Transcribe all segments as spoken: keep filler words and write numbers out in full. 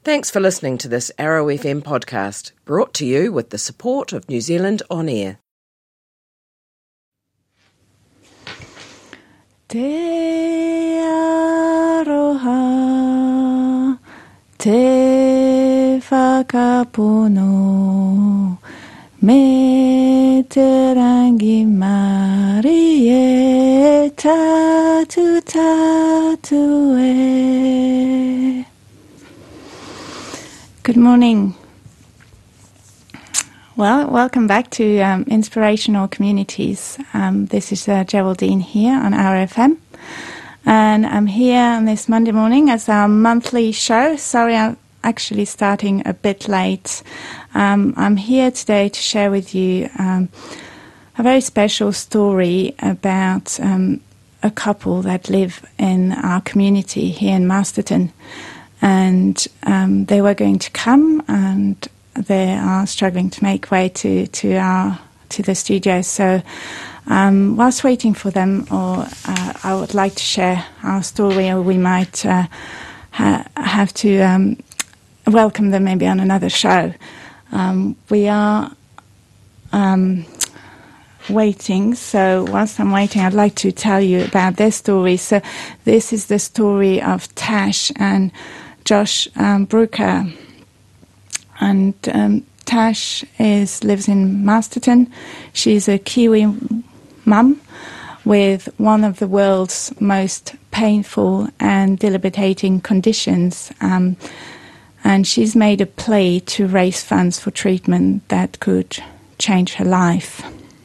Thanks for listening to this Arrow F M podcast, brought to you with the support of New Zealand On Air. Te aroha, te whakapono, me te rangi mari e tatu tatu e. Good morning. Well, welcome back to um, Inspirational Communities. Um, this is uh, Geraldine here on R F M. And I'm here on this Monday morning as our monthly show. Sorry, I'm actually starting a bit late. Um, I'm here today to share with you um, a very special story about um, a couple that live in our community here in Masterton. And um, they were going to come, and they are struggling to make way to, to our to the studio. So um, whilst waiting for them, or uh, I would like to share our story, or we might uh, ha- have to um, welcome them maybe on another show. Um, we are um, waiting, so whilst I'm waiting, I'd like to tell you about their story. So this is the story of Tash and Josh um, Brooker. And um, Tash is lives in Masterton. She's a Kiwi mum with one of the world's most painful and debilitating conditions. Um, and she's made a plea to raise funds for treatment that could change her life.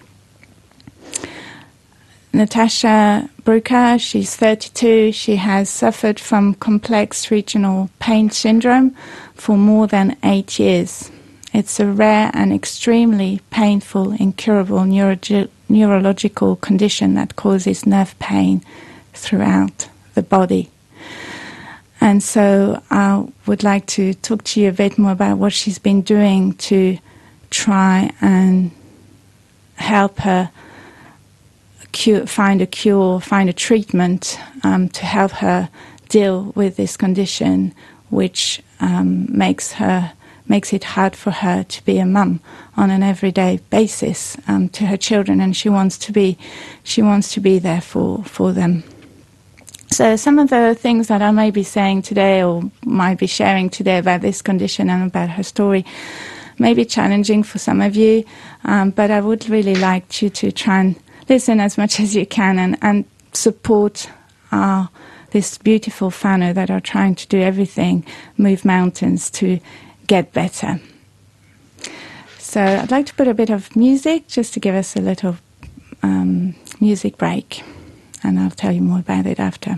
Natasha Brooker, she's thirty-two. She has suffered from complex regional pain syndrome for more than eight years. It's a rare and extremely painful, incurable neuro- neurological condition that causes nerve pain throughout the body. And so I would like to talk to you a bit more about what she's been doing to try and help her Cure, find a cure, find a treatment um, to help her deal with this condition, which um, makes her makes it hard for her to be a mum on an everyday basis um, to her children, and she wants to be she wants to be there for, for them. So some of the things that I may be saying today, or might be sharing today about this condition and about her story, may be challenging for some of you, um, but I would really like you to try and listen as much as you can and, and support uh, this beautiful whānau that are trying to do everything, move mountains to get better. So I'd like to put a bit of music just to give us a little um, music break, and I'll tell you more about it after.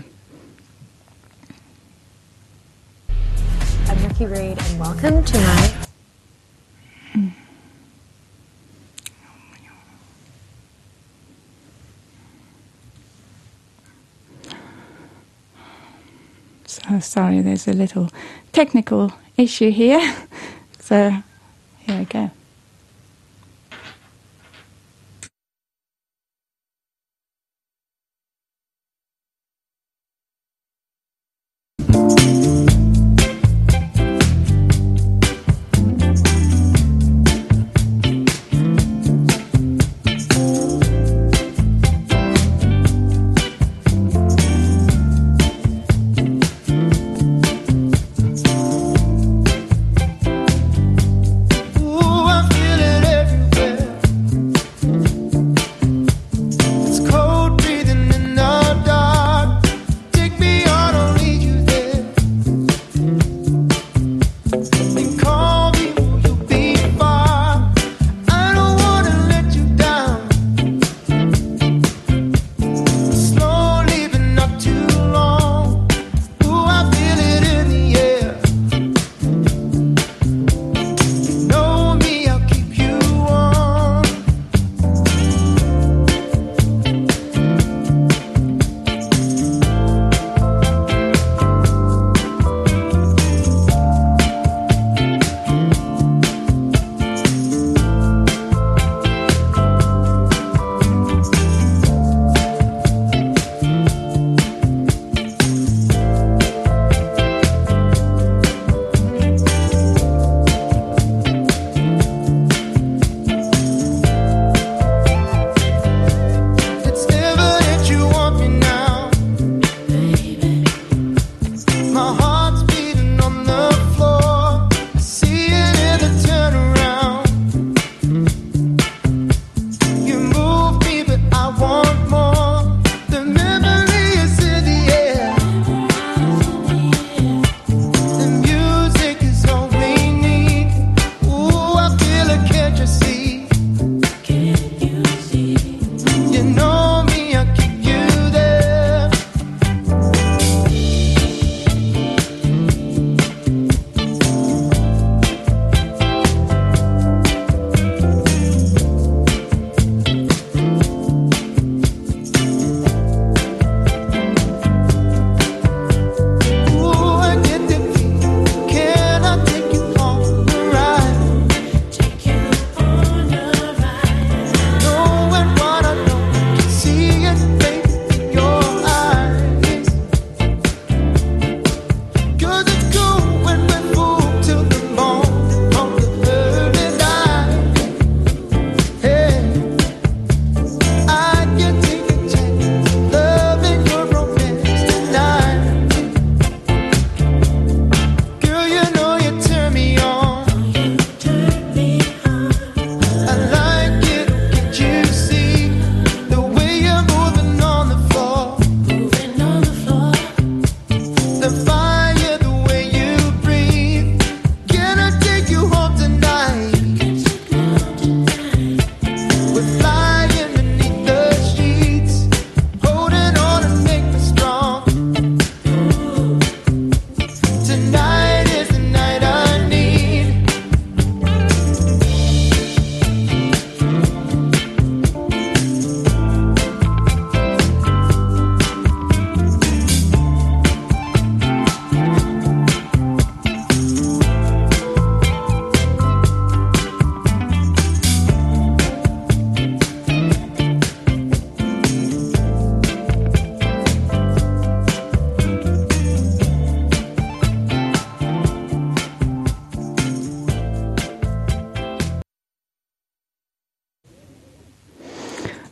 I'm Ricky Reid, and welcome to my... Mm. So sorry, there's a little technical issue here. So here we go. Ooh,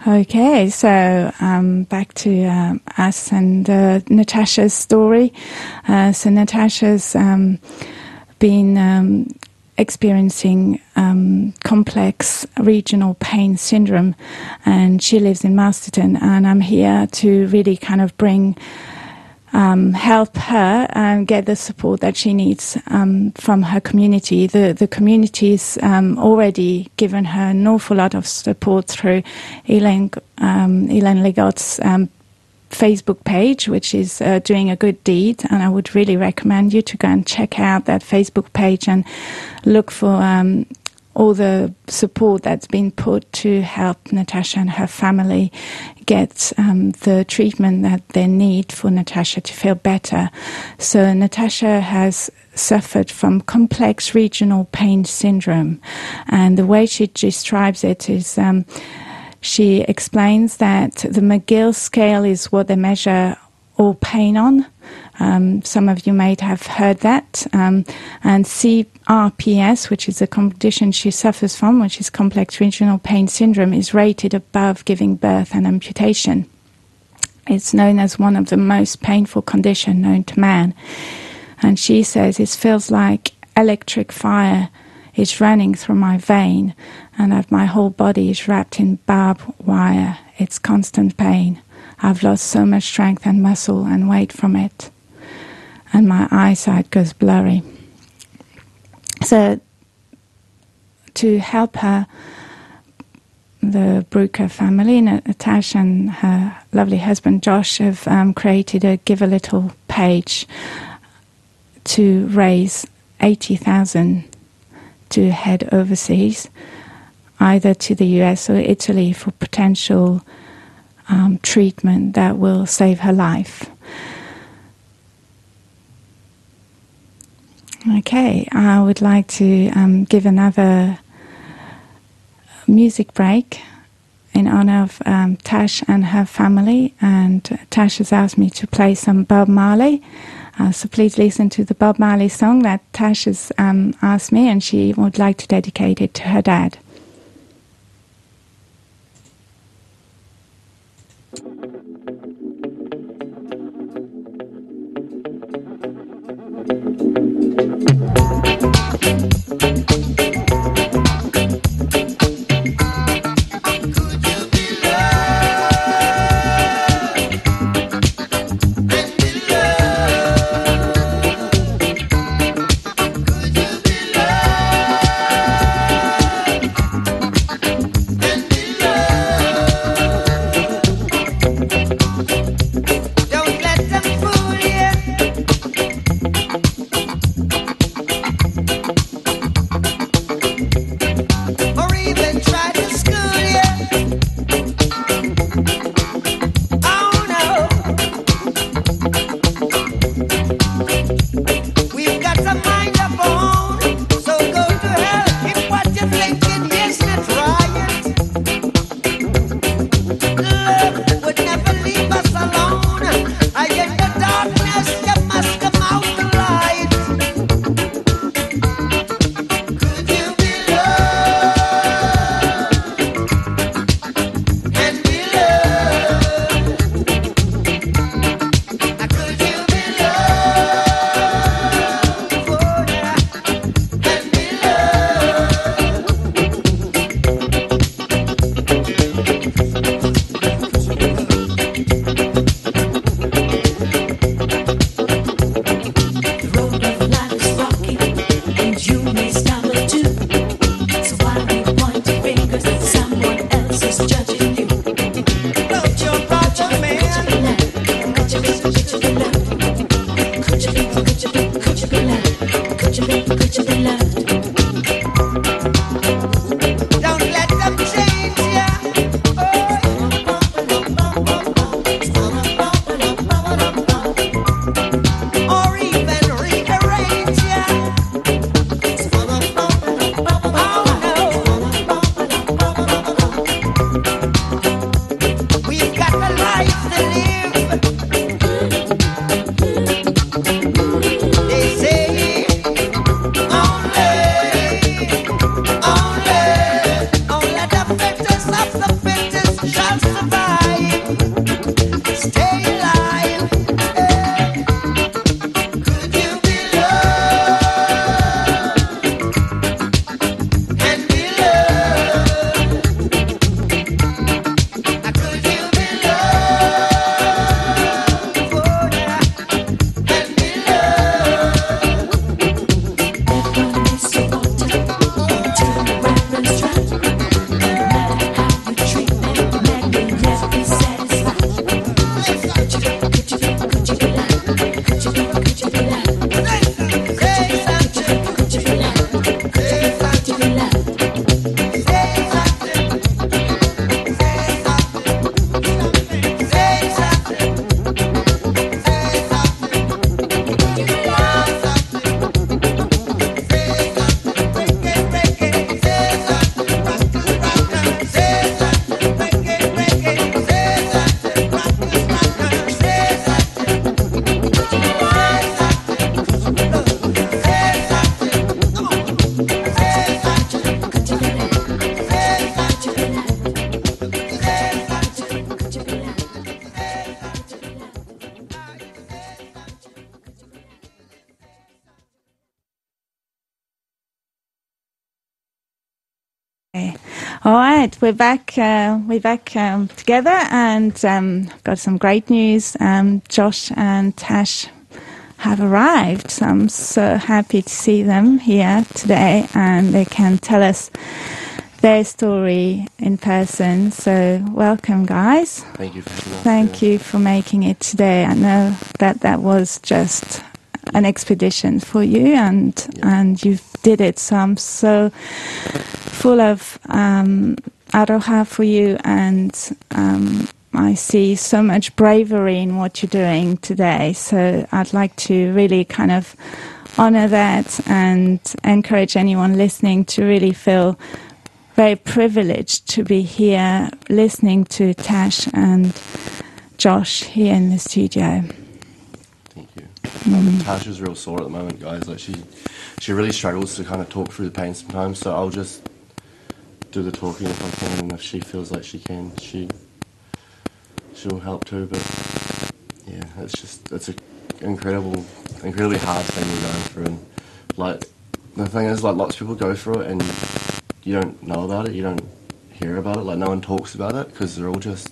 Okay, so um, back to um, us and uh, Natasha's story. Uh, so Natasha's um, been um, experiencing um, complex regional pain syndrome, and she lives in Masterton, and I'm here to really kind of bring Um, help her and get the support that she needs um, from her community. The the community's um, already given her an awful lot of support through Elaine, um, Elaine Ligot's um, Facebook page, which is uh, doing a good deed, and I would really recommend you to go and check out that Facebook page and look for um, all the support that's been put to help Natasha and her family get um, the treatment that they need for Natasha to feel better. So Natasha has suffered from complex regional pain syndrome, and the way she describes it is um, she explains that the McGill scale is what they measure all pain on. Um, some of you might have heard that. Um, and C R P S, which is a condition she suffers from, which is complex regional pain syndrome, is rated above giving birth and amputation. It's known as one of the most painful conditions known to man. And she says, it feels like electric fire is running through my vein, and that my whole body is wrapped in barbed wire. It's constant pain. I've lost so much strength and muscle and weight from it, and my eyesight goes blurry. So to help her, the Brooker family, Natasha and her lovely husband Josh, have um, created a Give a Little page to raise eighty thousand to head overseas, either to the U S or Italy, for potential Um, treatment that will save her life. Okay, I would like to um, give another music break in honor of um, Tash and her family, and Tash has asked me to play some Bob Marley. Uh, so please listen to the Bob Marley song that Tash has um, asked me, and she would like to dedicate it to her dad. They say only All right, we're back. Uh, we're back um, together, and um, got some great news. Um, Josh and Tash have arrived. So I'm so happy to see them here today, and they can tell us their story in person. So welcome, guys. Thank you for having us. Thank yeah. you for making it today. I know that that was just an expedition for you, and yeah. and you did it. So I'm so full of um, aroha for you, and um, I see so much bravery in what you're doing today. So I'd like to really kind of honor that and encourage anyone listening to really feel very privileged to be here listening to Tash and Josh here in the studio. Thank you. Um, Tash is real sore at the moment, guys. Like she, she really struggles to kind of talk through the pain sometimes. So I'll just do the talking if I can, and if she feels like she can, she, she'll help too. But yeah, it's just it's an incredible, incredibly hard thing we're going through. And like the thing is, like lots of people go through it, and you don't know about it. You don't hear about it. Like no one talks about it because they're all just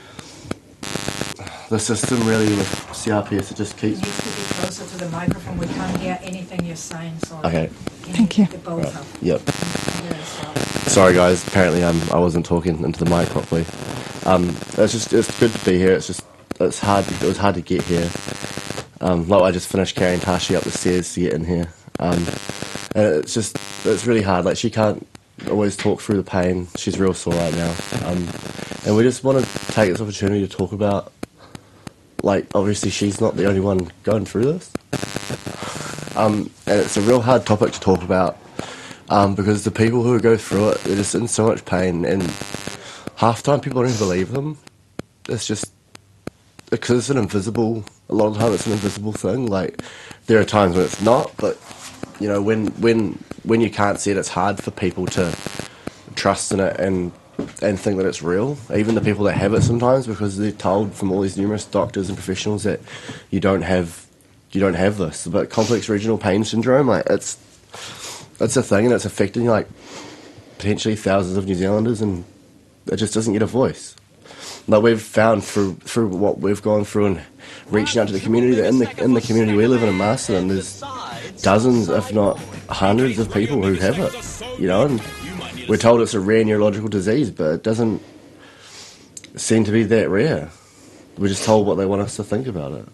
the system really with C R P S. It just keeps. You need to be closer to the microphone. We can't hear anything you're saying. So Okay. Thank you. Get both Right. up. Yep. Yeah, so. Sorry, guys. Apparently, um, I wasn't talking into the mic properly. Um, it's just it's good to be here. It's just it's hard. It was hard to get here. Um, like I just finished carrying Tashi up the stairs to get in here. Um, and it's just it's really hard. Like she can't always talk through the pain. She's real sore right now. Um, and we just want to take this opportunity to talk about. Like obviously, she's not the only one going through this. Um, and it's a real hard topic to talk about. Um, because the people who go through it, they're just in so much pain, and half the time people don't even believe them. It's just because it's an invisible. A lot of the time, it's an invisible thing. Like there are times when it's not, but you know, when when when you can't see it, it's hard for people to trust in it and and think that it's real. Even the people that have it sometimes, because they're told from all these numerous doctors and professionals that you don't have you don't have this. But complex regional pain syndrome, like it's. It's a thing, and it's affecting like potentially thousands of New Zealanders, and it just doesn't get a voice. Like we've found through through what we've gone through and reaching out to the community, that in the in the community we live in in Masterton, there's dozens, if not hundreds, of people who have it. You know, and we're told it's a rare neurological disease, but it doesn't seem to be that rare. We're just told what they want us to think about it.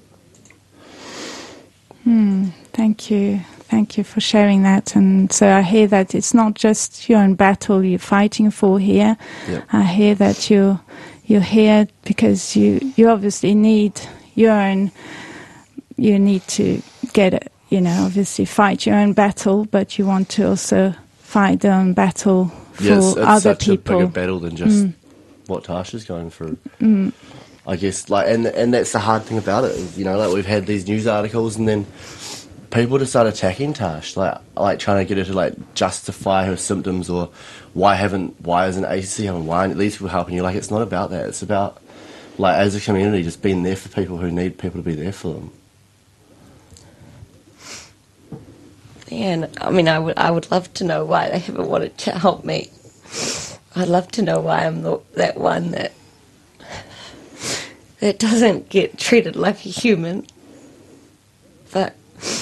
Hmm. Thank you. Thank you for sharing that. And so I hear that it's not just your own battle you're fighting for here. Yep. I hear that you're, you're here because you, you obviously need your own, you need to get it, you know, obviously fight your own battle, but you want to also fight their own battle for yes, it's other such people. a bigger battle than just Mm. what Tasha's going through. Mm. I guess, like, and and that's the hard thing about it. Is, you know, like we've had these news articles, and then people just start attacking Tash, like like trying to get her to like justify her symptoms, or why haven't why isn't A C C helping, why aren't these people helping you? Like it's not about that. It's about like as a community just being there for people who need people to be there for them. And I mean, I would I would love to know why they haven't wanted to help me. I'd love to know why I'm the, that one that that doesn't get treated like a human. But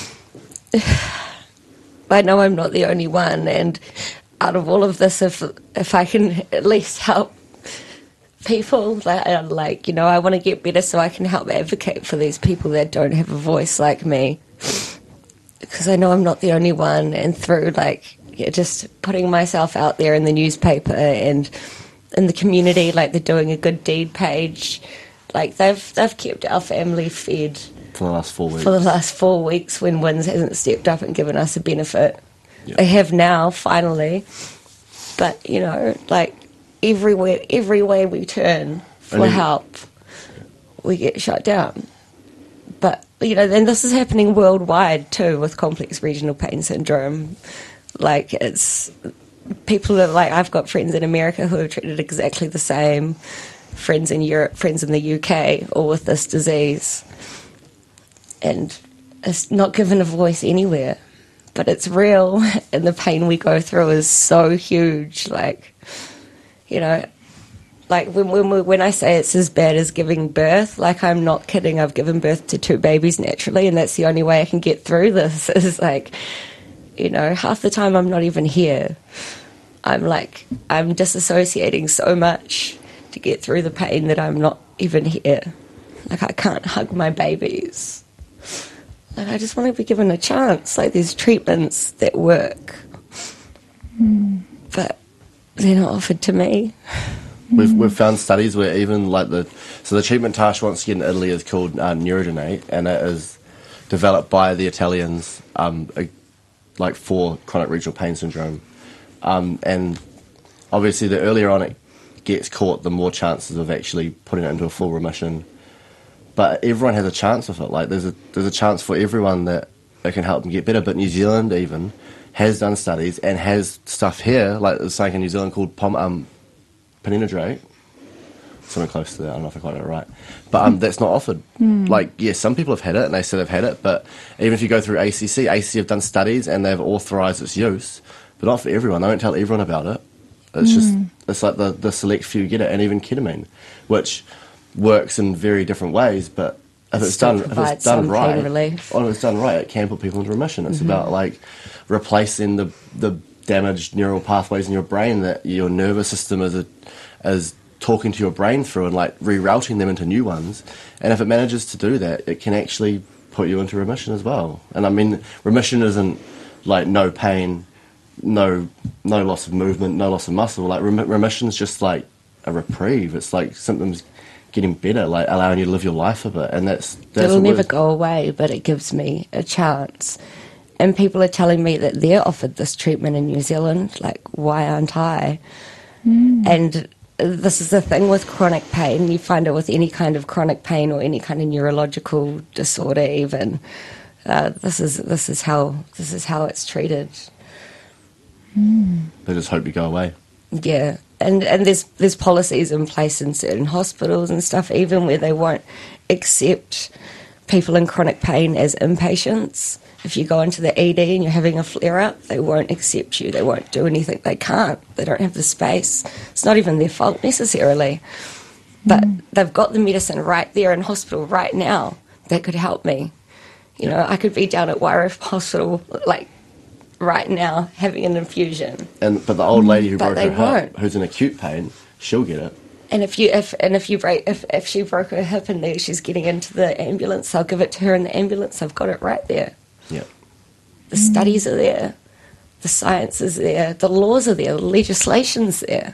I know I'm not the only one, and out of all of this, if if I can at least help people, like, like you know, I want to get better so I can help advocate for these people that don't have a voice like me. Because I know I'm not the only one, and through like yeah, just putting myself out there in the newspaper and in the community, like they're doing a good deed page, like they've they've kept our family fed For the last four weeks. for the last four weeks when Wins hasn't stepped up and given us a benefit. Yeah. They have now, finally, but you know, like everywhere, every way we turn for I mean- help, we get shut down. But you know, then this is happening worldwide too with complex regional pain syndrome. Like it's people are like I've got friends in America who are treated exactly the same, friends in Europe, friends in the U K, all with this disease, and it's not given a voice anywhere. but it's real, and the pain we go through is so huge. Like, you know, like when when, we, when I say it's as bad as giving birth, like, I'm not kidding. I've given birth to two babies naturally, and that's the only way I can get through this. Is like, you know, half the time I'm not even here. I'm like, I'm disassociating so much to get through the pain that I'm not even here. Like, I can't hug my babies. Like, I just want to be given a chance. Like, there's treatments that work, mm. but they're not offered to me. We've we've found studies where even like the so the treatment Tash wants to get in Italy is called uh, Neurodonate, and it is developed by the Italians, um, a, like for chronic regional pain syndrome, um, and obviously the earlier on it gets caught, the more chances of actually putting it into a full remission. But everyone has a chance with it. Like there's a there's a chance for everyone that it can help them get better. But New Zealand even has done studies and has stuff here, like there's something in New Zealand called pom um. Peninadrate, something close to that, I don't know if I got it right, but um, that's not offered. Mm. Like, yes, yeah, some people have had it and they say they've had it, but even if you go through A C C, A C C have done studies and they've authorised its use, but not for everyone. They won't tell everyone about it. It's mm. just, it's like the, the select few get it, and even ketamine, which works in very different ways, but if it's done, if it's done right, or if it's done right, it can put people into remission. It's mm-hmm. about like replacing the the damaged neural pathways in your brain that your nervous system is a, is talking to your brain through, and like rerouting them into new ones. And if it manages to do that, it can actually put you into remission as well. And I mean, remission isn't like no pain, no no loss of movement, no loss of muscle. Like rem- remission is just like a reprieve. It's like symptoms getting better, like allowing you to live your life a bit. And that's, that's it'll never go away, but it gives me a chance. And people are telling me that they're offered this treatment in New Zealand. Like, why aren't I? Mm. And this is the thing with chronic pain. You find it with any kind of chronic pain or any kind of neurological disorder. Even uh, this is this is how this is how it's treated. Mm. They just hope you go away. Yeah, and and there's there's policies in place in certain hospitals and stuff, even where they won't accept people in chronic pain as inpatients. If you go into the E D and you're having a flare-up, they won't accept you. They won't do anything. They can't. They don't have the space. It's not even their fault necessarily. But mm. they've got the medicine right there in hospital right now that could help me. You know, I could be down at Waireef Hospital, like, right now, having an infusion. And But the old lady who but broke her hip, who's in acute pain, she'll get it. And if you if and if you break if, if she broke her hip and she's getting into the ambulance, I'll give it to her in the ambulance. I've got it right there. Yeah. The mm. studies are there, the science is there, the laws are there, the legislation's there.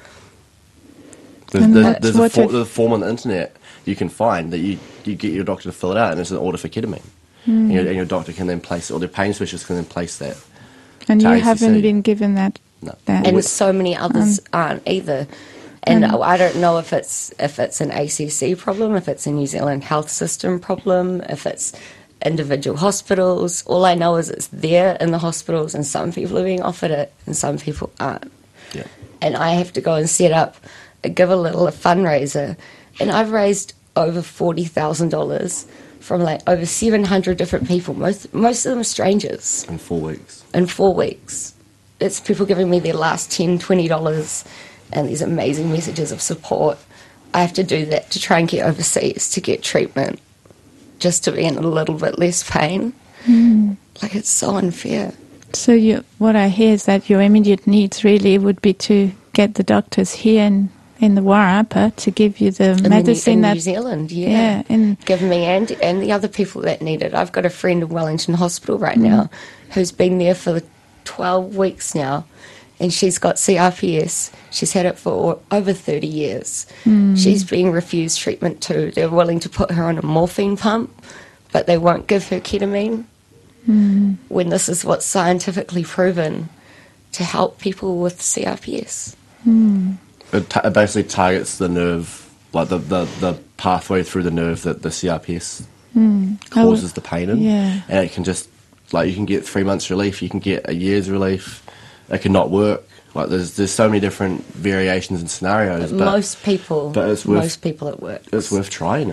There's, there's, there's, a for, there's a form on the internet you can find that you, you get your doctor to fill it out, and it's an order for ketamine. Mm. And, your, and your doctor can then place it, or the pain specialist can then place that. And you A C C. Haven't been given that? No. that. And so many others um, aren't either. And um, I don't know if it's if it's an A C C problem, if it's a New Zealand health system problem, if it's individual hospitals. All I know is it's there in the hospitals, and some people are being offered it and some people aren't. Yeah. And I have to go and set up, give a little a fundraiser, and I've raised over forty thousand dollars from like over seven hundred different people, most most of them strangers. In four weeks. In four weeks. It's people giving me their last ten dollars, twenty dollars, and these amazing messages of support. I have to do that to try and get overseas to get treatment, just to be in a little bit less pain. Mm. Like, it's so unfair. So you, what I hear is that your immediate needs really would be to get the doctors here in, in the Wairarapa to give you the in medicine the, in that... New Zealand, yeah. yeah in, give me and, and the other people that need it. I've got a friend in Wellington Hospital right mm. now who's been there for twelve weeks now, and she's got C R P S. She's had it for over thirty years. Mm. She's being refused treatment too. They're willing to put her on a morphine pump, but they won't give her ketamine mm. when this is what's scientifically proven to help people with C R P S. Mm. It, t- it basically targets the nerve, like the, the, the pathway through the nerve that the C R P S mm. causes oh, the pain in. Yeah. And it can just, like, you can get three months relief, you can get a year's relief. It can not work. Like, there's there's so many different variations and scenarios. But but most people, but it's worth, most people it works. It's worth trying it.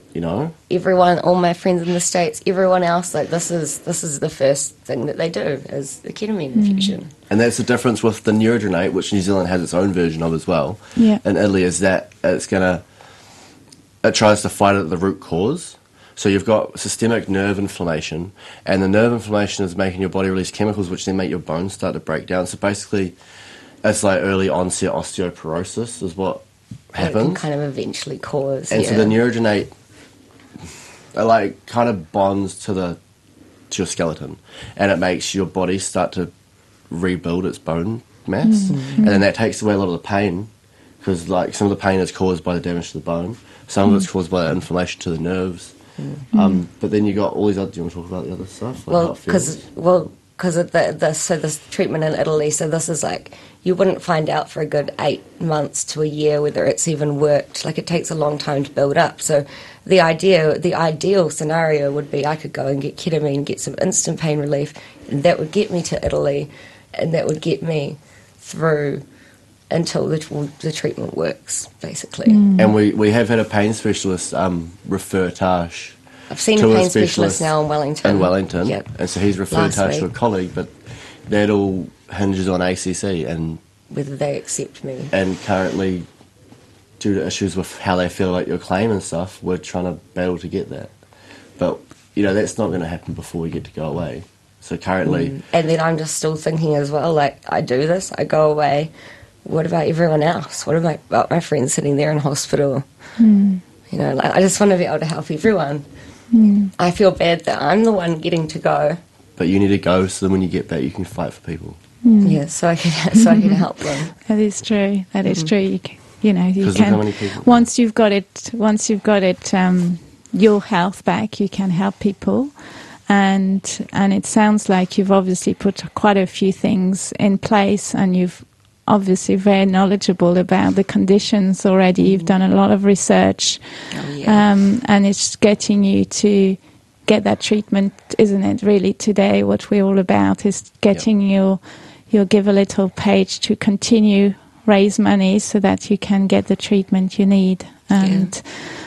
you know? Everyone, all my friends in the States, everyone else, like this is this is the first thing that they do is the ketamine infusion. And that's the difference with the Neurodrenate, which New Zealand has its own version of as well. Yeah. In Italy, is that it's gonna it tries to fight at the root cause. So you've got systemic nerve inflammation, and the nerve inflammation is making your body release chemicals which then make your bones start to break down. So basically, it's like early onset osteoporosis is what happens. It can kind of eventually cause. And yeah. so the Neurodrenate, it like kind of bonds to the to your skeleton, and it makes your body start to rebuild its bone mass, Mm-hmm. and then that takes away a lot of the pain, because like some of the pain is caused by the damage to the bone, some of it's caused by the inflammation to the nerves. Mm-hmm. Um, but then you got all these other. Do you want to talk about the other stuff? Like how Well, it feels? because well, because of the, the so this treatment in Italy. So this is like you wouldn't find out for a good eight months to a year whether it's even worked. Like it takes a long time to build up. So the idea, the ideal scenario would be I could go and get ketamine, get some instant pain relief, and that would get me to Italy, and that would get me through until the, the treatment works, basically. And we, we have had a pain specialist um, refer Tash I've seen to a a pain specialist specialist now in Wellington. in Wellington, Yep. and so he's referred Last Tash to a week. colleague, but that all hinges on A C C, and Whether they accept me. and currently, due to issues with how they feel about your claim and stuff, we're trying to battle to get that. But, you know, that's not going to happen before we get to go away. So currently, And then I'm just still thinking as well, like, I do this, I go away. What about everyone else? What about, about my friends sitting there in hospital? Mm. You know, like, I just want to be able to help everyone. Mm. I feel bad that I'm the one getting to go. but you need to go so then when you get back, you can fight for people. Mm. Yeah, so I can so I can help them. That is true. That is true. You, c- you know, you 'Cause look how can many people- once you've got it. Once you've got it, um, your health back, you can help people. And and it sounds like you've obviously put quite a few things in place, and you've obviously very knowledgeable about the conditions already. You've done a lot of research, Oh, yeah. um, and it's getting you to get that treatment, isn't it? Really, today, what we're all about is getting your your Give a Little page to continue raise money so that you can get the treatment you need. And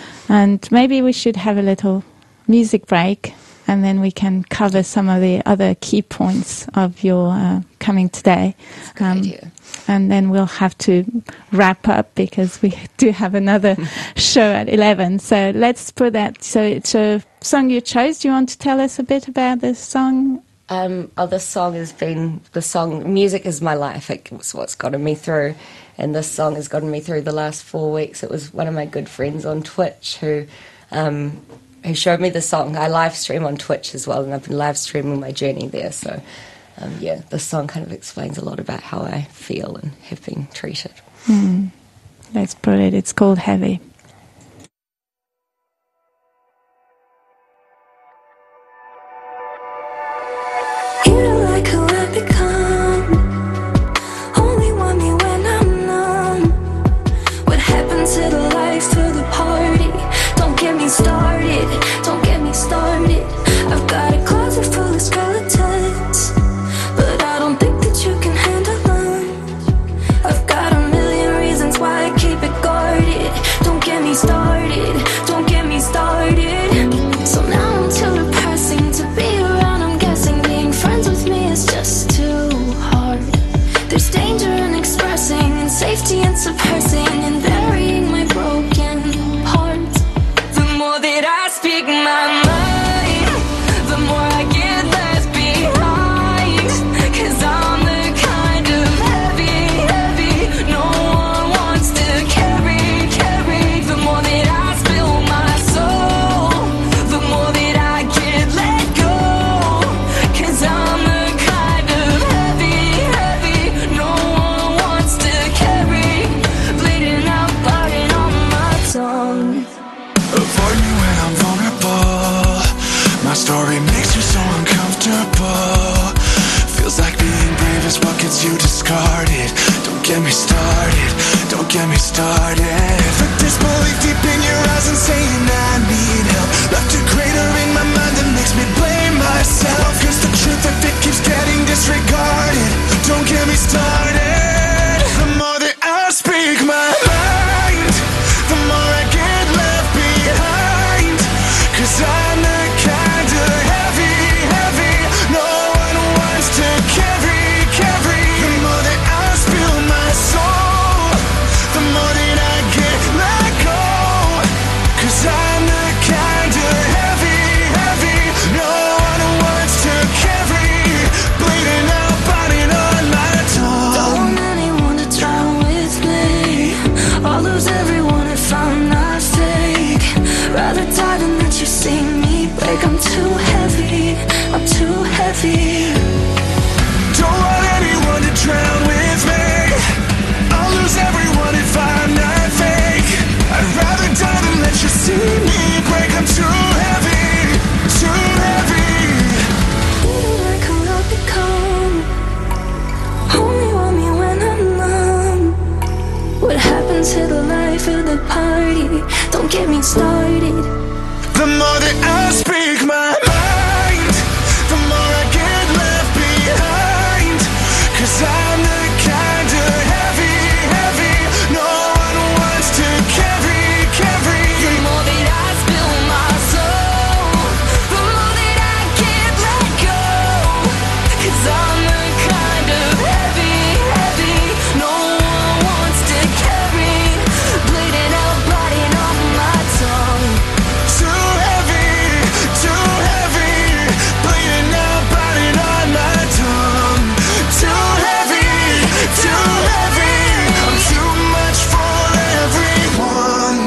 and maybe we should have a little music break, and then we can cover some of the other key points of your uh, coming today. Good Um, idea. And then we'll have to wrap up because we do have another show at eleven. So let's put that. So it's a song you chose. Do you want to tell us a bit about this song? Um, oh, this song has been, the song, music is my life. It's what's gotten me through. And this song has gotten me through the last four weeks. It was one of my good friends on Twitch who um, who showed me the song. I live stream on Twitch as well, and I've been live streaming my journey there. So, um, yeah, this song kind of explains a lot about how I feel and have been treated. Hmm. Let's put it. It's called Heavy. You're like who I've become. Only want me when I'm numb. What happened to the life, to the party? Don't get me started, don't get me started. I've got a closet full of skeletons, but I don't think that you can handle them. I've got a million reasons why I keep it guarded. Don't get me started, don't get me started. So now I'm too depressing to be around. I'm guessing being friends with me is just too hard. There's danger in expressing, and safety in suppressing, and burying my broken heart. The more that I speak my mind, the more I get left behind. 'Cause I'm the kind of heavy, heavy no one wants to carry, carry. The more that I spill my soul, the more that I get let go. 'Cause I'm the kind of heavy, heavy no one wants to carry. Bleeding out, biting on my tongue. Avoid me when I'm vulnerable. My story makes you so uncomfortable. Feels like being brave is what gets you discarded. Don't get me started, don't get me started. The disbelief deep in your eyes and saying I need help. Left a crater in my mind that makes me blame myself. 'Cause the truth of it keeps getting disregarded. Don't get me started. The more that I speak my mind, the more I get left behind. getting started. The more that I speak my mind, the more I get left behind. Cause I'm the kind of heavy, heavy no one wants to carry, carry. The more that I spill my soul, the more that I can't let go. Cause I'm the kind of heavy, heavy no one wants to carry. Bleeding out, biting on my tongue. Too heavy, too heavy, bleeding out, biting on my tongue. Too heavy, too heavy, I'm too much for everyone.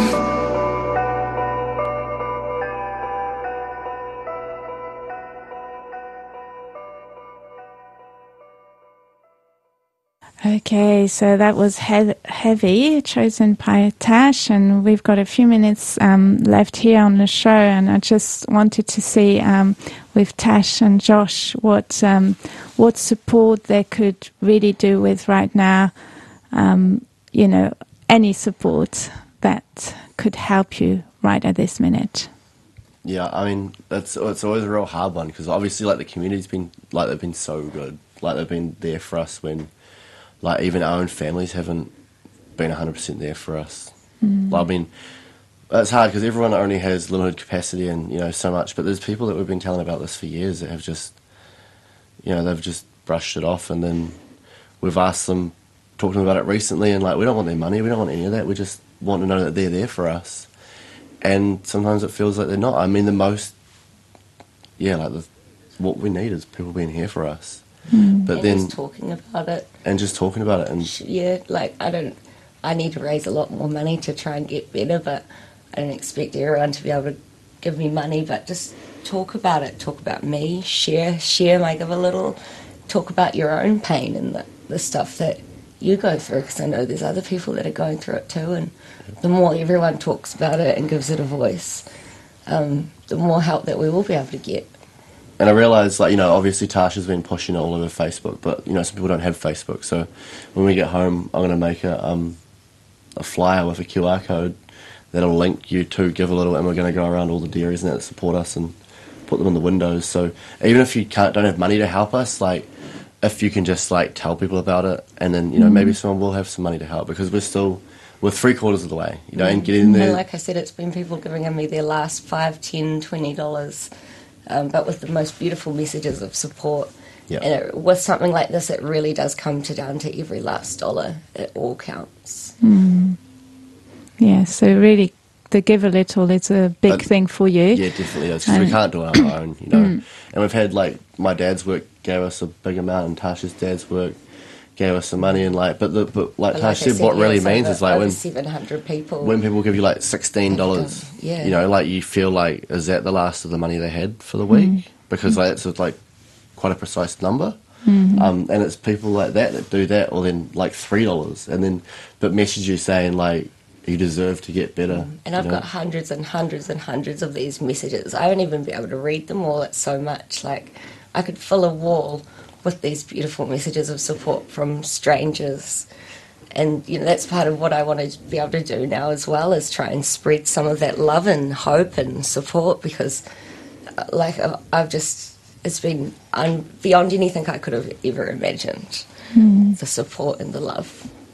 Okay, so that was he- Heavy, chosen by Tash, and we've got a few minutes um, left here on the show, and I just wanted to see um, with Tash and Josh what um, what support they could really do with right now. Um, you know, any support that could help you right at this minute. Yeah, I mean, it's it's always a real hard one because obviously, like the community's been like they've been so good, like they've been there for us when, like even our own families haven't been one hundred percent there for us. Mm. Like, I mean, it's hard because everyone only has limited capacity and you know so much, but there's people that we've been telling about this for years that have just, you know, they've just brushed it off, and then we've asked them, talked to them about it recently, and like we don't want their money, we don't want any of that, we just want to know that they're there for us. And sometimes it feels like they're not. I mean, the most, yeah, like the, what we need is people being here for us. Mm. But and then just talking about it. And just talking about it. And yeah, like I don't, I need to raise a lot more money to try and get better, but I don't expect everyone to be able to give me money, but just talk about it, talk about me, share, share my give a little, talk about your own pain and the, the stuff that you go through, because I know there's other people that are going through it too, and the more everyone talks about it and gives it a voice, um, the more help that we will be able to get. And I realised, like, you know, obviously Tasha's been pushing it all over Facebook, but, you know, some people don't have Facebook, so when we get home, I'm going to make a um, a flyer with a Q R code that'll link you to Give a Little, and we're going to go around all the dairies and that support us and put them in the windows. So even if you can't don't have money to help us, like, if you can just, like, tell people about it, and then, you know, mm. maybe someone will have some money to help, because we're still, we're three quarters of the way, you know, and getting there. And like I said, it's been people giving me their last five, ten, twenty dollars, um, but with the most beautiful messages of support. Yep. And it, with something like this, it really does come to down to every last dollar. It all counts. Mm. Yeah, so really, the Give a Little is a big but, thing for you. Yeah, definitely is, because we can't do it on our own, you know. Mm. And we've had, like, my dad's work gave us a big amount, and Tasha's dad's work gave us some money, and like, but the but like Tasha said, said, what really yeah, means over, is like when seven hundred people, when people give you like sixteen dollars, yeah, you know, like you feel like, is that the last of the money they had for the week? Mm. Because like it's like quite a precise number, mm-hmm. um, and it's people like that that do that, or then like three dollars, and then but message you saying like you deserve to get better. And I've know? got hundreds and hundreds and hundreds of these messages. I won't even be able to read them all. It's so much. Like I could fill a wall with these beautiful messages of support from strangers. And, you know, that's part of what I want to be able to do now as well, is try and spread some of that love and hope and support, because, uh, like, I've just, it's been un- beyond anything I could have ever imagined, mm. the support and the love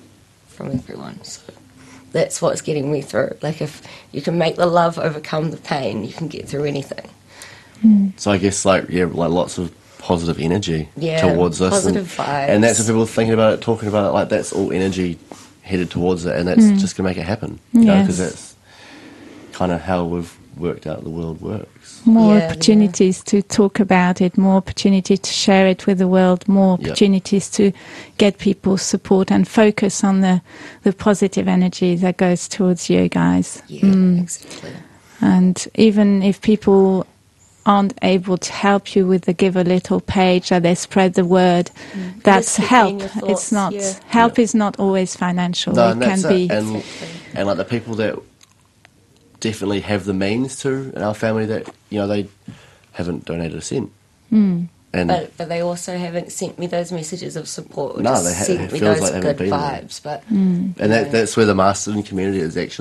from everyone. So that's what's getting me through. Like, if you can make the love overcome the pain, you can get through anything. Mm. So I guess, like, yeah, like lots of positive energy yeah, towards us, positive and, vibes. and that's what people are thinking about it, talking about it, like that's all energy headed towards it, and that's mm. just going to make it happen, you yes. know, because that's kind of how we've worked out the world works. More yeah, opportunities yeah. to talk about it, more opportunity to share it with the world, more opportunities yep. to get people's support and focus on the, the positive energy that goes towards you guys. Yeah, mm. exactly. And even if people aren't able to help you with the Give a Little page, or they spread the word, mm. that's help. It's not yeah. help yeah. is not always financial. No, it and can that's be it. And, and like the people that definitely have the means to in our family, that, you know, they haven't donated a cent. Mm. And but, but they also haven't sent me those messages of support. No, they ha- sent it me feels those like good been vibes. There. Mm. And that, that's where the Masterton community is actually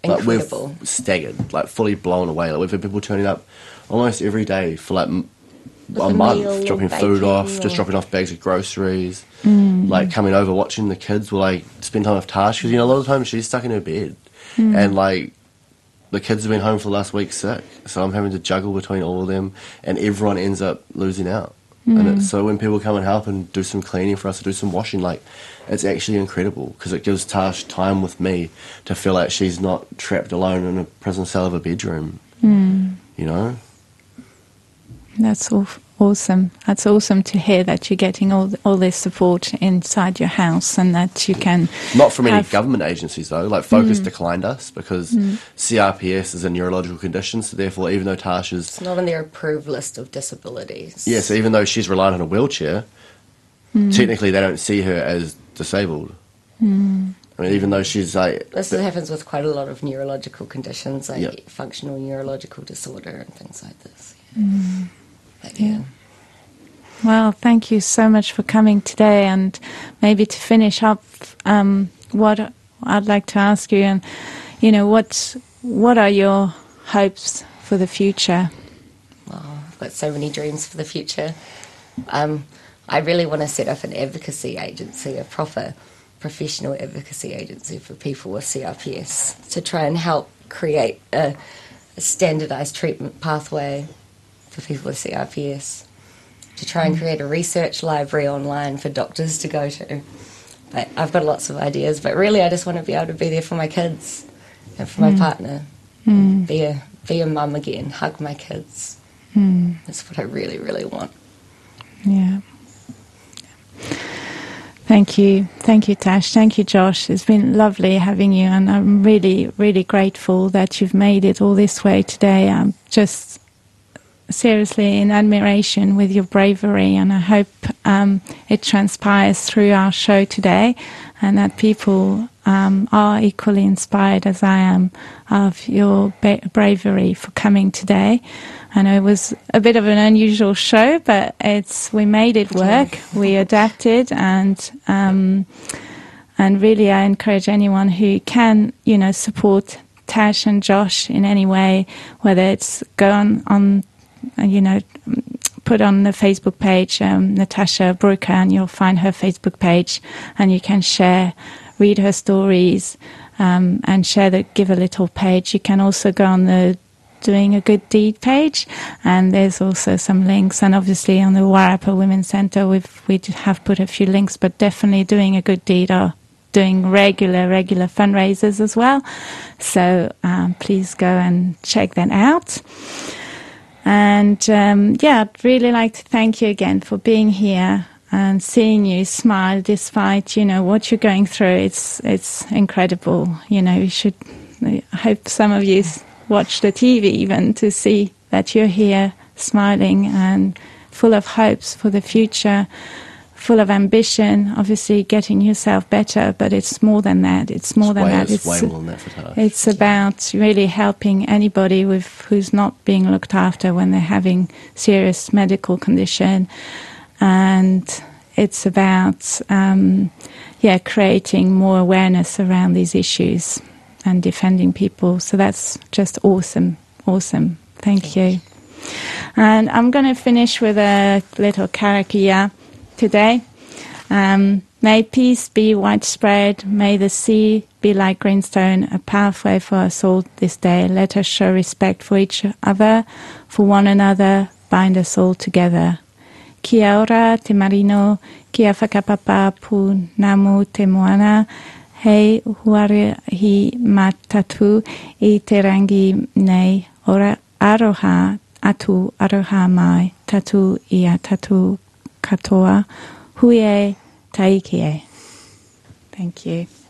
Like, incredible. we're staggered, like fully blown away. Like, we've had people turning up almost every day for like m- a a month, meal or dropping food baking off, or- just dropping off bags of groceries, Mm. like coming over, watching the kids. Will like spend time with Tash because you know a lot of the time she's stuck in her bed, Mm. and like the kids have been home for the last week sick, so I'm having to juggle between all of them, and everyone ends up losing out. Mm. And it's, so when people come and help and do some cleaning for us, or do some washing, like it's actually incredible because it gives Tash time with me to feel like she's not trapped alone in a prison cell of a bedroom. Mm. You know. That's aw- awesome. That's awesome to hear that you're getting all all this support inside your house, and that you can Not from any have- government agencies though. Like Focus Mm. declined us because Mm. C R P S is a neurological condition. So therefore, even though Tash is It's not on their approved list of disabilities. yeah, so even though she's reliant on a wheelchair, Mm. technically they don't see her as disabled. Mm. I mean, even though she's like This happens with quite a lot of neurological conditions, like Yep. functional neurological disorder and things like this. Mm. But yeah. Well, thank you so much for coming today. And maybe to finish up, um, what I'd like to ask you, and you know, what what are your hopes for the future? Oh, I've got so many dreams for the future. Um, I really want to set up an advocacy agency, a proper professional advocacy agency for people with C R P S, to try and help create a, a standardised treatment pathway for people with C R P S, to try and create a research library online for doctors to go to. But I've got lots of ideas, but really I just want to be able to be there for my kids and for my Mm. partner. Mm. Be a be a mum again, hug my kids. Mm. That's what I really, really want. Yeah. Thank you. Thank you, Tash. Thank you, Josh. It's been lovely having you, and I'm really, really grateful that you've made it all this way today. I'm just seriously in admiration with your bravery, and I hope um, it transpires through our show today, and that people um, are equally inspired as I am of your ba- bravery for coming today. I know it was a bit of an unusual show, but it's we made it work. We adapted, and um, and really, I encourage anyone who can, you know, support Tash and Josh in any way, whether it's go on on, you know, put on the Facebook page um, Natasha Brooker, and you'll find her Facebook page, and you can share, read her stories, um, and share the Give a Little page. You can also go on the Doing a Good Deed page, and there's also some links, and obviously on the Warrapa Women's Centre we've we have put a few links, but definitely Doing a Good Deed are doing regular regular fundraisers as well, so um, please go and check that out. And um, yeah, I'd really like to thank you again for being here and seeing you smile despite, you know, what you're going through. It's it's incredible. You know, you should, I hope some of you watch the T V even to see that you're here smiling and full of hopes for the future, full of ambition, obviously getting yourself better, but it's more than that. It's more It's than way- that. it's way more than that for Tash. It's about really helping anybody with who's not being looked after when they're having serious medical condition, and it's about um, yeah creating more awareness around these issues and defending people. So that's just awesome, awesome. Thank you. And I'm going to finish with a little karakia today. Um, may peace be widespread. May the sea be like greenstone, a pathway for us all this day. Let us show respect for each other, for one another, bind us all together. Kia ora te marino, kia whakapapa pu namu te moana, hei huarahi matatu I te rangi nei ora aroha atu aroha mai tatu ia tatu katoa huie taikie. Thank you.